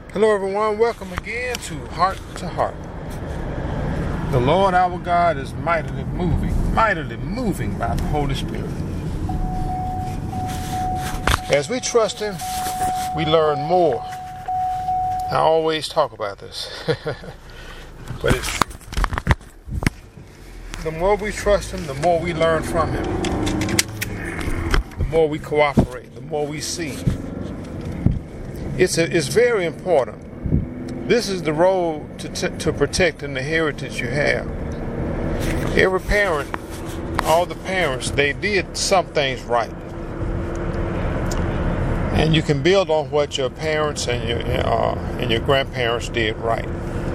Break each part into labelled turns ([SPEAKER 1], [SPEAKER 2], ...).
[SPEAKER 1] Hello everyone, welcome again to Heart to Heart. The Lord our God is mightily moving by the Holy Spirit. As we trust Him, we learn more. I always talk about this, but it's true. The more we trust Him, the more we learn from Him. The more we cooperate, the more we see. It's very important. This is the road to protecting the heritage you have. Every parent, all the parents, they did some things right. And you can build on what your parents and your grandparents did right.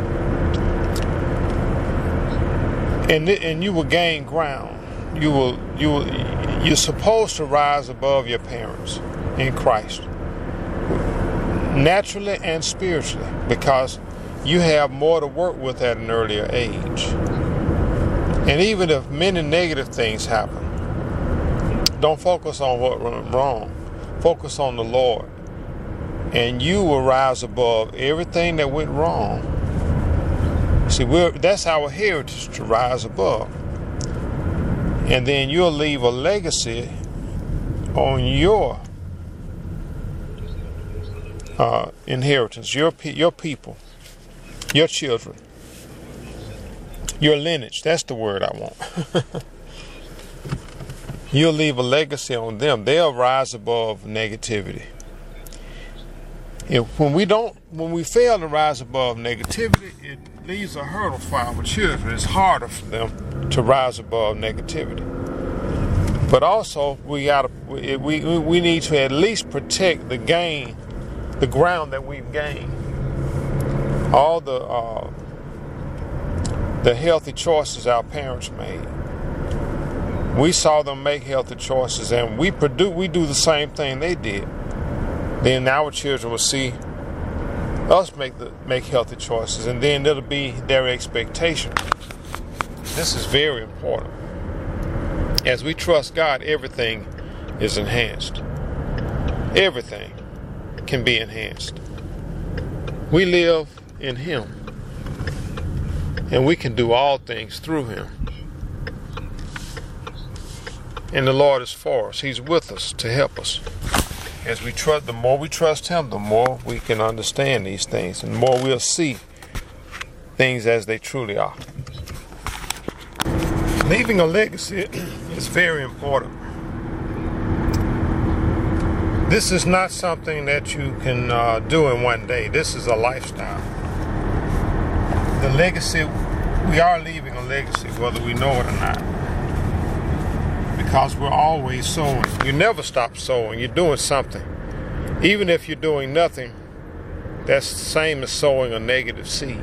[SPEAKER 1] And you will gain ground. You're supposed to rise above your parents in Christ, naturally and spiritually, because you have more to work with at an earlier age. And even if many negative things happen, don't focus on what went wrong. Focus on the Lord, and you will rise above everything that went wrong. See, that's our heritage, to rise above. And then you'll leave a legacy on your inheritance, your people, your children, your lineage. That's the word I want. You'll leave a legacy on them. They'll rise above negativity. When we fail to rise above negativity, it leaves a hurdle for our children. It's harder for them to rise above negativity. But also, we need to at least protect the ground that we've gained. All the healthy choices our parents made. We saw them make healthy choices, and we do the same thing they did. Then our children will see us make healthy choices, and then it'll be their expectation. This is very important. As we trust God, everything is enhanced. Everything can be enhanced. We live in Him, and we can do all things through Him. And the Lord is for us. He's with us to help us. As we trust, the more we trust Him, the more we can understand these things, and the more we'll see things as they truly are. Leaving a legacy is very important. This is not something that you can do in one day. This is a lifestyle. The legacy, we are leaving a legacy, whether we know it or not. Because we're always sowing. You never stop sowing. You're doing something. Even if you're doing nothing, that's the same as sowing a negative seed.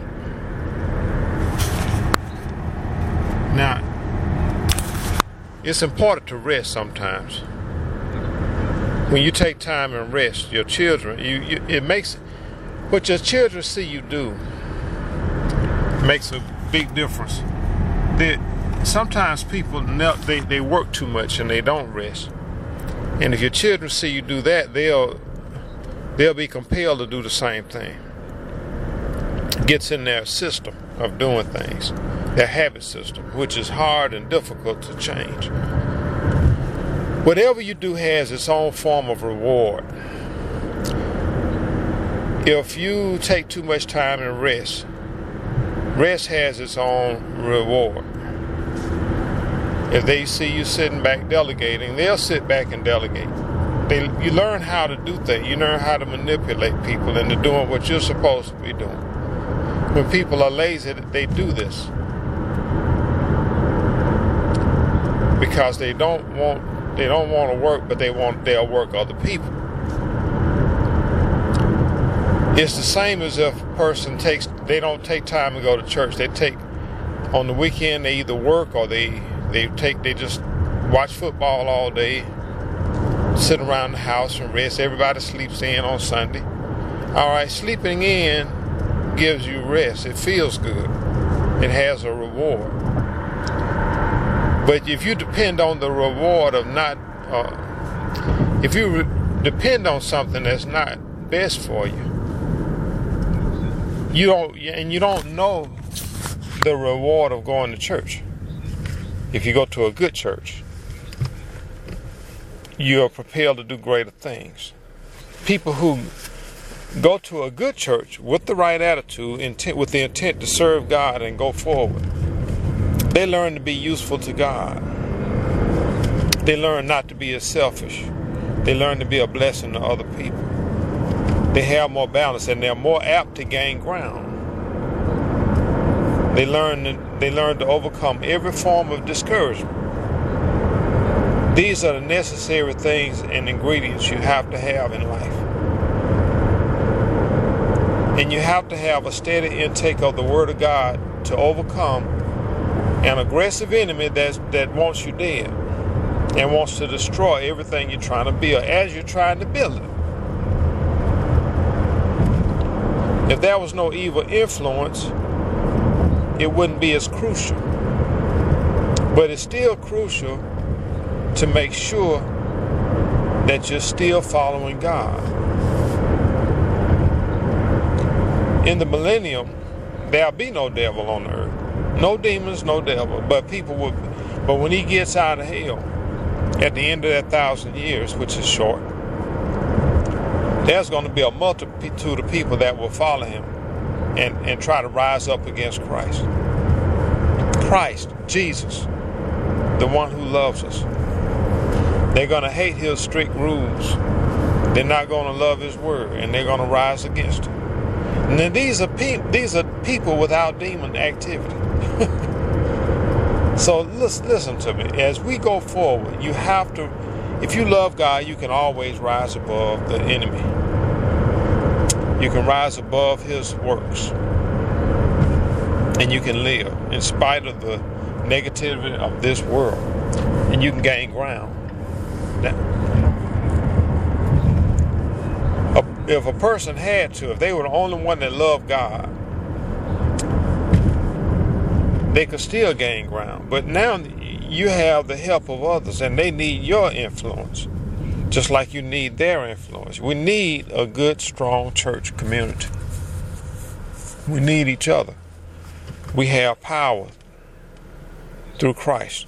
[SPEAKER 1] Now, it's important to rest sometimes. When you take time and rest, your children, it makes what your children see you do makes a big difference. Sometimes people they work too much and they don't rest. And if your children see you do that, they'll be compelled to do the same thing. It gets in their system of doing things, their habit system, which is hard and difficult to change. Whatever you do has its own form of reward. If you take too much time and rest has its own reward. If they see you sitting back delegating, they'll sit back and delegate. You learn how to do things. You learn how to manipulate people into doing what you're supposed to be doing. When people are lazy, they do this because they don't want to work, but they'll work other people. It's the same as if a person they don't take time to go to church. They take on the weekend. They either work or they just watch football all day, sit around the house and rest. Everybody sleeps in on Sunday. All right, sleeping in gives you rest. It feels good. It has a reward. But if you depend on the reward of if you depend on something that's not best for you, You don't know the reward of going to church. If you go to a good church, you are prepared to do greater things. People who go to a good church with the right attitude, with the intent to serve God and go forward, they learn to be useful to God. They learn not to be as selfish. They learn to be a blessing to other people. They have more balance and they're more apt to gain ground. They learn to overcome every form of discouragement. These are the necessary things and ingredients you have to have in life. And you have to have a steady intake of the Word of God to overcome an aggressive enemy that wants you dead and wants to destroy everything you're trying to build as you're trying to build it. If there was no evil influence, it wouldn't be as crucial. But it's still crucial to make sure that you're still following God. In the millennium, there'll be no devil on the earth. No demons, no devil. But when he gets out of hell, at the end of that 1,000 years, which is short, there's going to be a multitude of people that will follow him and try to rise up against Christ. Christ, Jesus, the one who loves us. They're going to hate his strict rules. They're not going to love his word, and they're going to rise against him. And then these are people without demon activity. So listen to me. As we go forward, you have to, if you love God, you can always rise above the enemy. You can rise above his works. And you can live in spite of the negativity of this world. And you can gain ground. Now, if a person had to, if they were the only one that loved God, they could still gain ground. But now you have the help of others, and they need your influence, just like you need their influence. We need a good, strong church community. We need each other. We have power through Christ.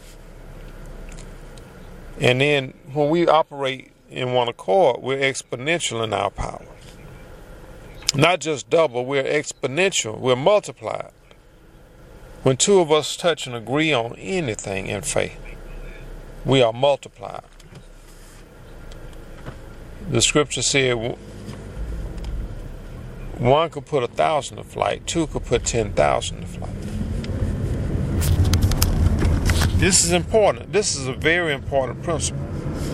[SPEAKER 1] And then when we operate in one accord, we're exponential in our power. Not just double, we're exponential, we're multiplied. When two of us touch and agree on anything in faith, we are multiplied. The scripture said one could put 1,000 to flight, two could put 10,000 to flight. This is important. This is a very important principle.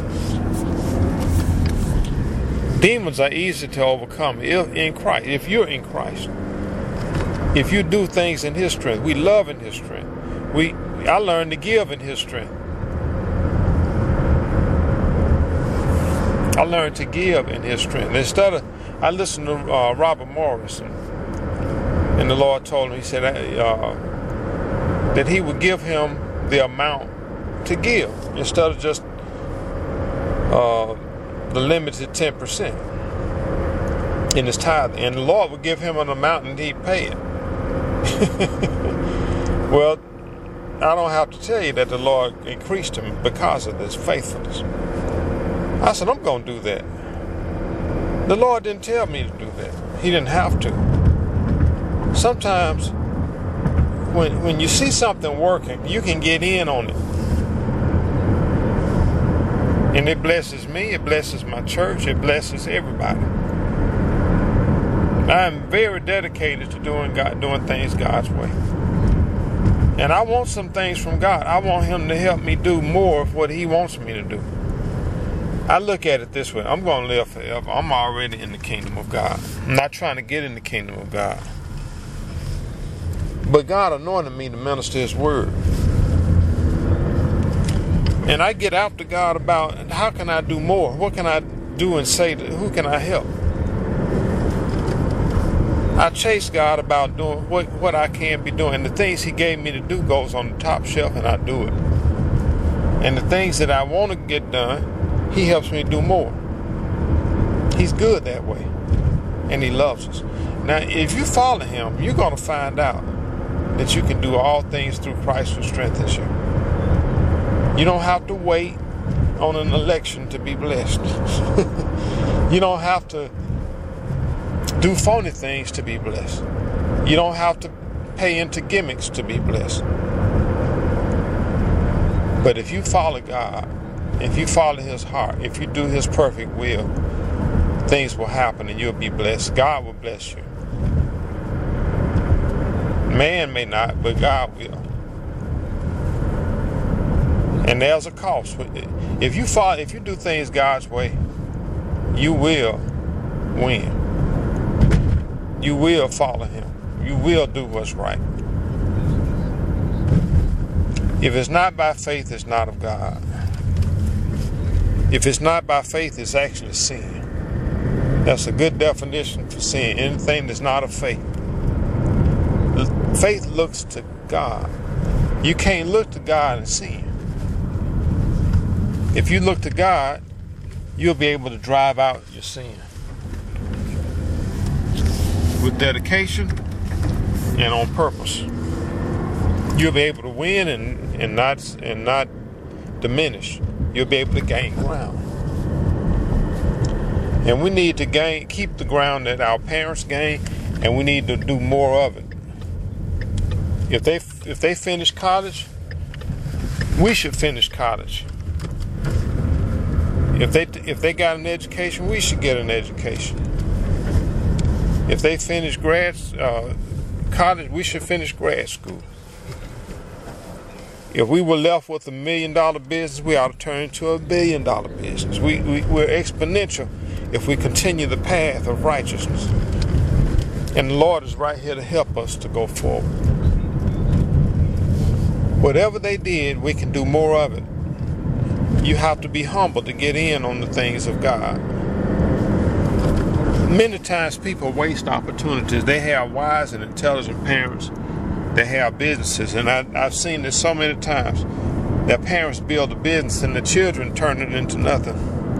[SPEAKER 1] Demons are easy to overcome if you're in Christ. If you do things in his strength, we love in his strength. I learned to give in his strength. I learned to give in his strength. I listened to Robert Morris, and the Lord told him, he said that he would give him the amount to give instead of just the limited 10% in his tithe. And the Lord would give him an amount and he'd pay it. Well, I don't have to tell you that the Lord increased him because of this faithfulness. I said, I'm going to do that. The Lord didn't tell me to do that. He didn't have to. Sometimes when you see something working, you can get in on it. And it blesses me, it blesses my church, it blesses everybody. I am very dedicated to doing things God's way. And I want some things from God. I want him to help me do more of what he wants me to do. I look at it this way. I'm going to live forever. I'm already in the kingdom of God. I'm not trying to get in the kingdom of God. But God anointed me to minister his word. And I get after God about how can I do more? What can I do and say? Who can I help? I chase God about doing what I can be doing. And the things he gave me to do goes on the top shelf, and I do it. And the things that I want to get done, he helps me do more. He's good that way. And he loves us. Now, if you follow him, you're going to find out that you can do all things through Christ who strengthens you. You don't have to wait on an election to be blessed. You don't have to do phony things to be blessed. You don't have to pay into gimmicks to be blessed. But if you follow God, if you follow his heart, if you do his perfect will, things will happen and you'll be blessed. God will bless you. Man may not, but God will. And there's a cost. If you do things God's way, you will win. You will follow him. You will do what's right. If it's not by faith, it's not of God. If it's not by faith, it's actually sin. That's a good definition for sin. Anything that's not of faith. Faith looks to God. You can't look to God and sin. If you look to God, you'll be able to drive out your sin. With dedication and on purpose. You'll be able to win and not diminish. You'll be able to gain ground. And we need to keep the ground that our parents gained, and we need to do more of it. If they finish college, we should finish college. If they got an education, we should get an education. If they finish college, we should finish grad school. If we were left with $1 million business, we ought to turn into $1 billion business. We're exponential if we continue the path of righteousness. And the Lord is right here to help us to go forward. Whatever they did, we can do more of it. You have to be humble to get in on the things of God. Many times people waste opportunities. They have wise and intelligent parents. They have businesses. And I've seen this so many times. Their parents build a business and the children turn it into nothing.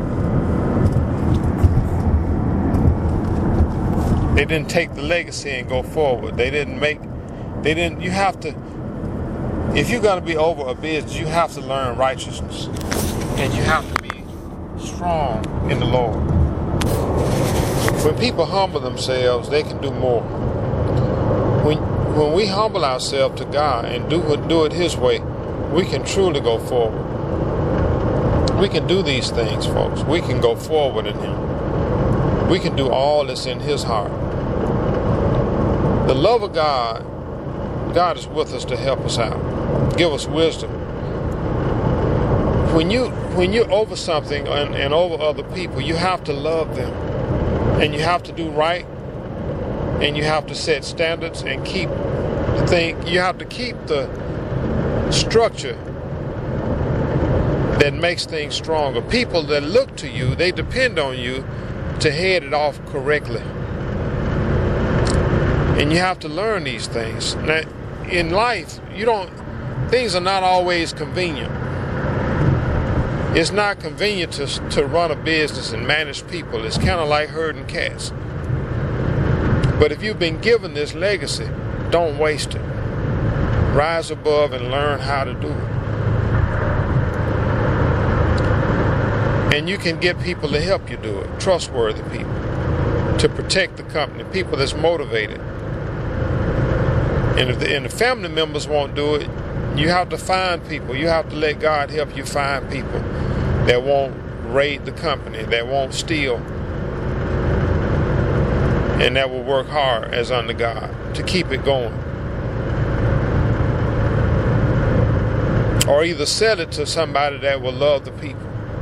[SPEAKER 1] They didn't take the legacy and go forward. You have to, if you're going to be over a business, you have to learn righteousness. And you have to be strong in the Lord. When people humble themselves, they can do more. When we humble ourselves to God and do it his way, we can truly go forward. We can do these things, folks. We can go forward in him. We can do all that's in his heart. The love of God is with us to help us out, give us wisdom. When you're over something and over other people, you have to love them. And you have to do right. And you have to set standards and you have to keep the structure that makes things stronger. People that look to you, they depend on you to head it off correctly. And you have to learn these things. Now, in life, things are not always convenient. It's not convenient to run a business and manage people. It's kind of like herding cats. But if you've been given this legacy, don't waste it. Rise above and learn how to do it. And you can get people to help you do it, trustworthy people, to protect the company, people that's motivated. And if the family members won't do it, you have to find people. You have to let God help you find people that won't raid the company, that won't steal, and that will work hard as under God to keep it going. Or either sell it to somebody that will love the people.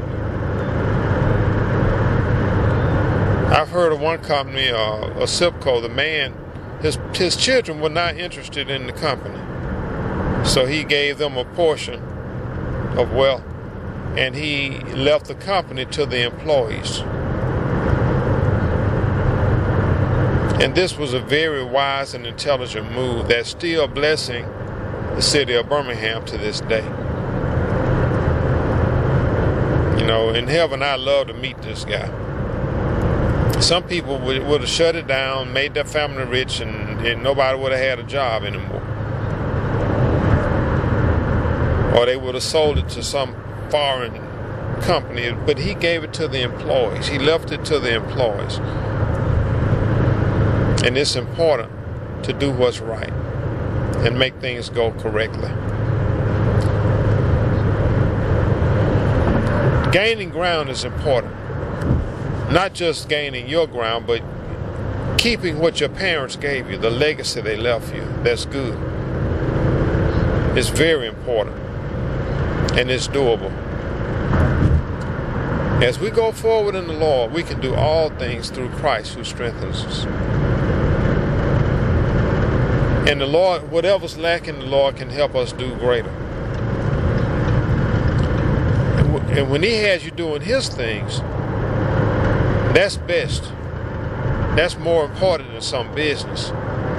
[SPEAKER 1] I've heard of one company, a Sipco, the man, his children were not interested in the company. So he gave them a portion of wealth, and he left the company to the employees. And this was a very wise and intelligent move that's still blessing the city of Birmingham to this day. You know, in heaven, I'd love to meet this guy. Some people would have shut it down, made their family rich, and nobody would have had a job anymore. Or they would have sold it to some foreign company, but he gave it to the employees. He left it to the employees. And it's important to do what's right and make things go correctly. Gaining ground is important. Not just gaining your ground, but keeping what your parents gave you, the legacy they left you. That's good. It's very important. And it's doable. As we go forward in the Lord, we can do all things through Christ who strengthens us. And the Lord, whatever's lacking, the Lord can help us do greater. And when He has you doing His things, that's best. That's more important than some business.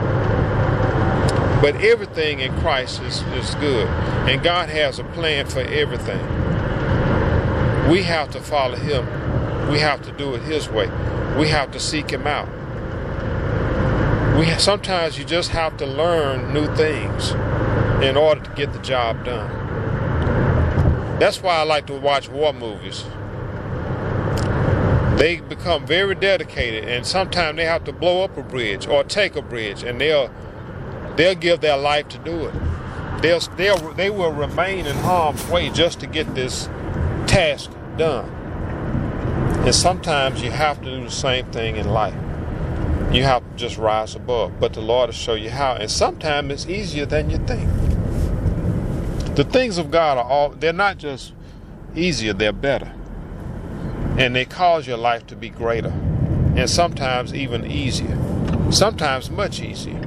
[SPEAKER 1] But everything in Christ is good. And God has a plan for everything. We have to follow Him. We have to do it His way. We have to seek Him out. Sometimes you just have to learn new things in order to get the job done. That's why I like to watch war movies. They become very dedicated, and sometimes they have to blow up a bridge or take a bridge, and they'll give their life to do it. They will remain in harm's way just to get this task done. And sometimes you have to do the same thing in life. You have to just rise above. But the Lord will show you how. And sometimes it's easier than you think. The things of God they're not just easier, they're better. And they cause your life to be greater. And sometimes even easier. Sometimes much easier.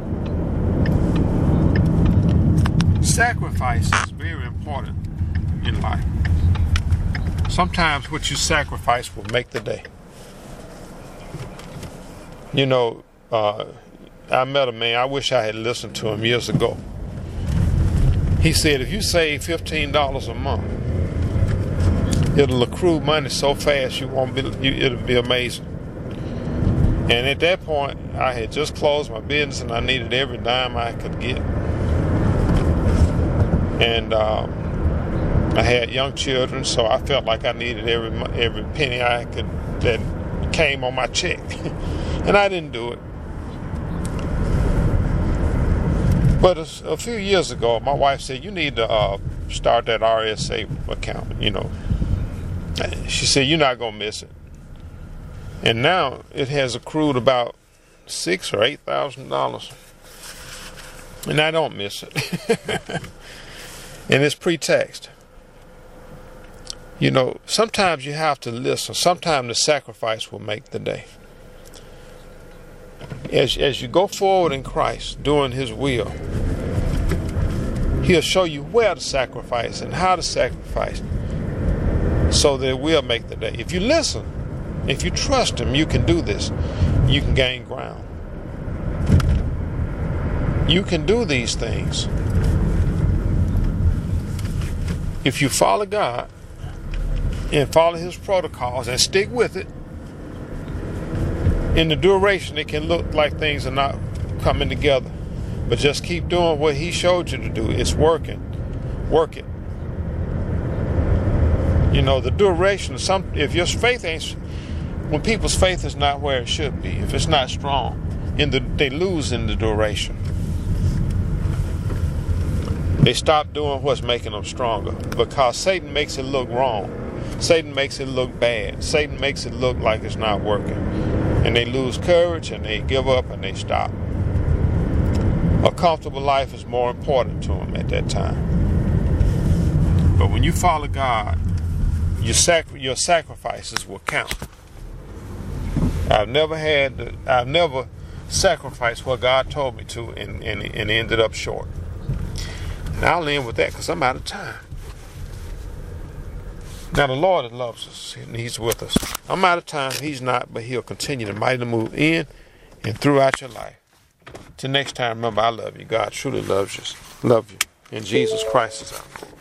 [SPEAKER 1] Sacrifice is very important in life. Sometimes what you sacrifice will make the day. You know, I met a man, I wish I had listened to him years ago. He said, if you save $15 a month, it'll accrue money so fast it'll be amazing. And at that point, I had just closed my business and I needed every dime I could get. And I had young children, so I felt like I needed every penny I could that came on my check. And I didn't do it. But a few years ago, my wife said, you need to start that RSA account, you know. She said, you're not going to miss it. And now it has accrued about $6,000 or $8,000. And I don't miss it. And it's pre-taxed. You know, sometimes you have to listen. Sometimes the sacrifice will make the day. As you go forward in Christ, doing His will, He'll show you where to sacrifice and how to sacrifice so that it will make the day. If you listen, if you trust Him, you can do this. You can gain ground. You can do these things. If you follow God and follow His protocols and stick with it, in the duration, it can look like things are not coming together. But just keep doing what He showed you to do. It's working. Work it. You know, the duration, if your faith when people's faith is not where it should be, if it's not strong, they lose in the duration. They stop doing what's making them stronger because Satan makes it look wrong. Satan makes it look bad. Satan makes it look like it's not working. And they lose courage and they give up and they stop. A comfortable life is more important to them at that time. But when you follow God, your sacrifices will count. I've never sacrificed what God told me to and ended up short. And I'll end with that because I'm out of time. Now the Lord loves us and He's with us. I'm out of time. He's not, but He'll continue to mightily move in and throughout your life. Till next time, remember, I love you. God truly loves you. Love you. And Jesus Christ is out.